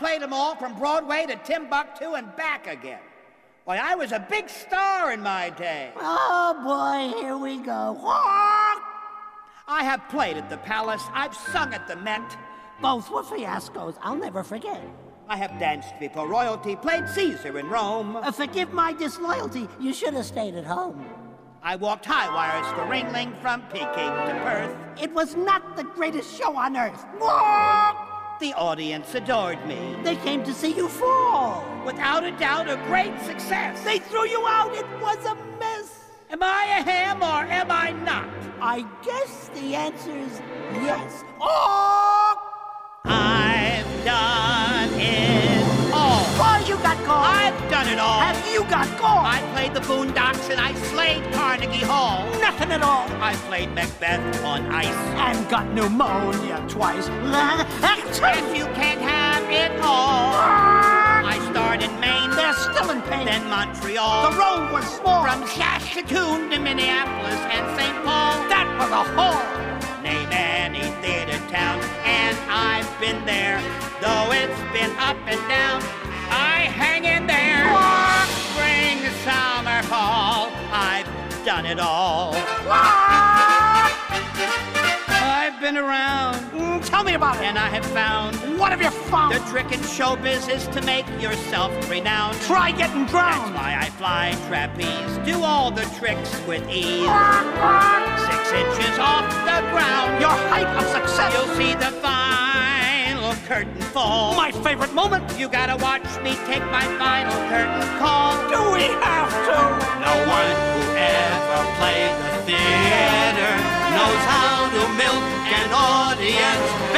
played them all from Broadway to Timbuktu and back again. Boy, I was a big star in my day. Oh, boy, here we go. I have played at the Palace. I've sung at the Met. Both were fiascos. I'll never forget. I have danced before royalty, played Caesar in Rome. Forgive my disloyalty. You should have stayed at home. I walked high wires for Ringling from Peking to Perth. It was not the greatest show on earth. The audience adored me. They came to see you fall. Without a doubt, a great success. They threw you out. It was a mess. Am I a ham or am I not? I guess the answer is yes. Oh! I've done it all. Boy, you got gold. I've done it all. Have you got gold? I played the Boondocks and I slayed Carnegie Hall. Nothing at all. I played Macbeth on ice. And got pneumonia twice. And you can't have it all. I starred in Maine. They're still in pain. Then Montreal. The role was small. From Saskatoon to Minneapolis and St. Paul. That was a haul. Name any theater town, and I've been there. Though it's been up and down, I hang in there. Spring, summer, fall, I've done it all. I've been around. Tell me about it. And I have found. What have you found? The trick in showbiz is to make yourself renowned. Try getting drowned. That's why I fly trapeze, do all the tricks with ease. 6 inches off the ground. Your height of success. You'll see the final curtain fall. My favorite moment. You gotta watch me take my final curtain call. Do we have to? No one who ever played the theater knows how to milk an audience